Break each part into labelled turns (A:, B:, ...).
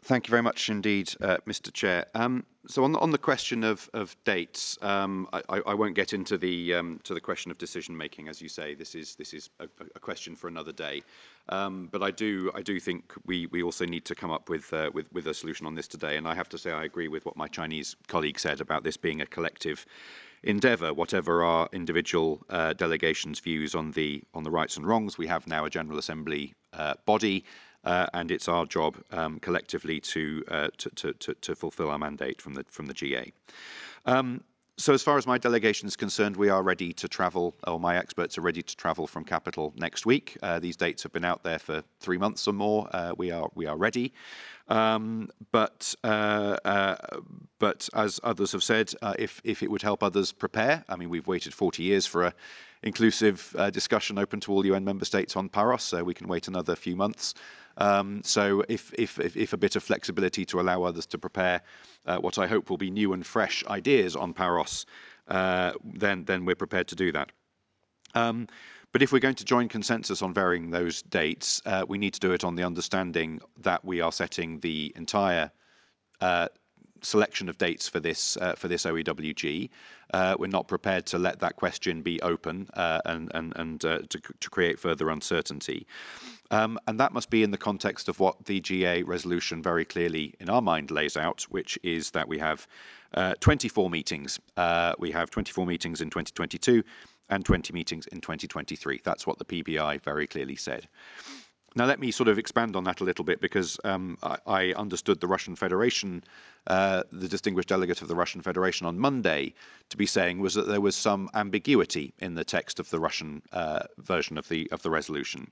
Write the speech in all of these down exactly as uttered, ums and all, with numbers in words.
A: Thank you very much indeed, uh, Mister Chair. Um, so on the, on the question of, of dates, um, I, I won't get into the um, to the question of decision making, as you say. This is this is a, a question for another day. Um, but I do I do think we we also need to come up with uh, with with a solution on this today. And I have to say I agree with what my Chinese colleague said about this being a collective endeavour. Whatever our individual uh, delegations' views on the on the rights and wrongs, we have now a General Assembly uh, body. Uh, and it's our job um, collectively to, uh, to, to, to, to fulfil our mandate from the, from the G A. Um, so as far as my delegation is concerned, we are ready to travel, or my experts are ready to travel from Capital next week. Uh, these dates have been out there for three months or more. Uh, we are we are ready. Um, but uh, uh, but as others have said, uh, if if it would help others prepare, I mean, we've waited forty years for a inclusive uh, discussion open to all U N member states on Paros, so we can wait another few months. Um, so if, if, if, if a bit of flexibility to allow others to prepare uh, what I hope will be new and fresh ideas on Paros, uh, then, then we're prepared to do that. Um, but if we're going to join consensus on varying those dates, uh, we need to do it on the understanding that we are setting the entire uh, selection of dates for this uh, for this O E W G. Uh, we're not prepared to let that question be open uh, and and, and uh, to, to create further uncertainty. Um, and that must be in the context of what the G A resolution very clearly, in our mind, lays out, which is that we have uh, twenty-four meetings. Uh, we have twenty-four meetings in twenty twenty-two and twenty meetings in twenty twenty-three. That's what the P B I very clearly said. Now, let me sort of expand on that a little bit, because um, I, I understood the Russian Federation, uh, the distinguished delegate of the Russian Federation on Monday, to be saying was that there was some ambiguity in the text of the Russian uh, version of the of the resolution.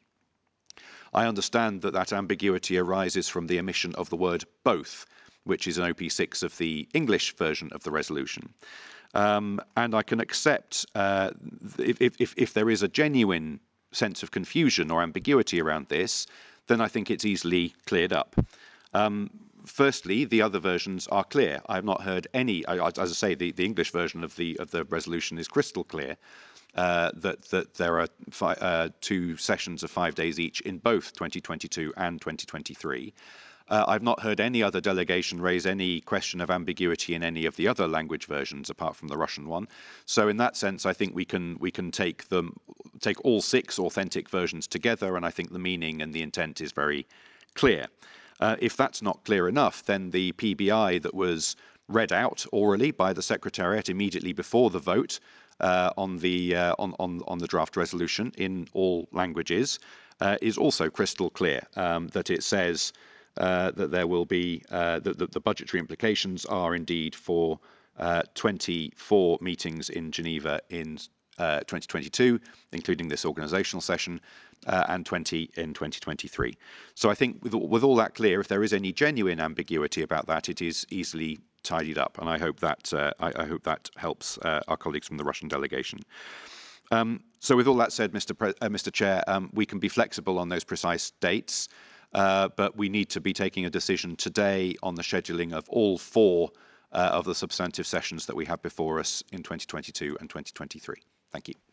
A: I understand that that ambiguity arises from the omission of the word both, which is an O P six of the English version of the resolution. Um, and I can accept uh, if, if, if there is a genuine sense of confusion or ambiguity around this, then I think it's easily cleared up. Um, firstly, the other versions are clear. I have not heard any, as I say, the, the English version of the of the resolution is crystal clear. Uh, that that there are fi uh, two sessions of five days each in both twenty twenty-two and twenty twenty-three. Uh, I've not heard any other delegation raise any question of ambiguity in any of the other language versions apart from the Russian one. So in that sense, I think we can we can take them take all six authentic versions together, and I think the meaning and the intent is very clear. Uh, if that's not clear enough, then the P B I that was read out orally by the Secretariat immediately before the vote uh, on the uh, on, on on the draft resolution in all languages uh, is also crystal clear. Um, that it says uh, that there will be uh, that, that the budgetary implications are indeed for uh, twenty-four meetings in Geneva in uh, twenty twenty-two, including this organisational session, uh, and twenty in twenty twenty-three. So I think with, with all that clear, if there is any genuine ambiguity about that, it is easily tidied up, and I hope that uh, I, I hope that helps uh, our colleagues from the Russian delegation. Um, so with all that said, Mister Pre uh, Mister Chair, um, we can be flexible on those precise dates, uh, but we need to be taking a decision today on the scheduling of all four uh, of the substantive sessions that we have before us in twenty twenty-two and twenty twenty-three. Thank you.